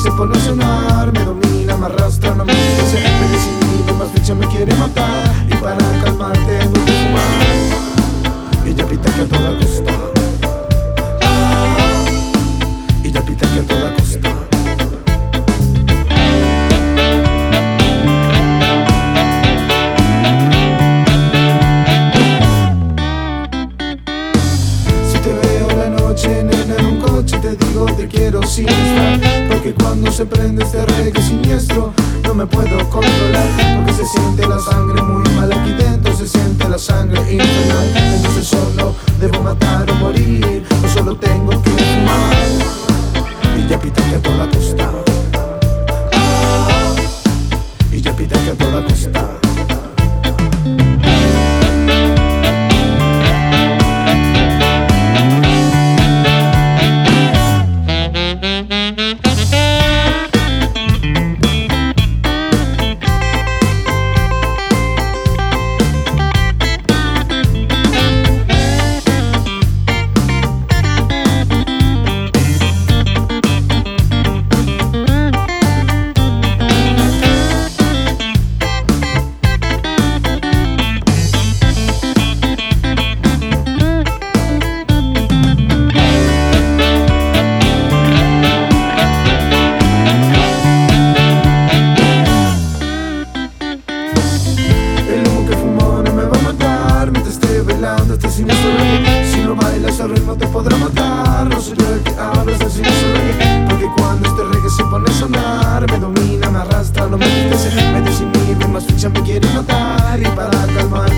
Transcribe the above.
se pone a sonar, me domina, me arrastra, no me dice, me desinhibe, más ficha me quiere matar. Y para calmar tengo que fumar. Ella pita que a toda costa. Ella pita que a toda costa. Si te veo la noche, nena, en un coche, te digo te quiero sin estar. Porque cuando se prende este reggae siniestro, no me puedo controlar. Porque se siente la sangre muy mal aquí dentro, se siente la sangre infernal. Entonces solo debo matar o morir, o solo tengo que fumar. Y ya pita que a toda costa. Y ya pita que a toda costa. Este siniestro reggae, si no bailas al ritmo te podrá matar. No soy yo el que habla, es el siniestro reggae. Porque cuando este reggae se pone a sonar, me domina, me arrastra, no me desinhibe, más ficha me quiere matar. Y para calmar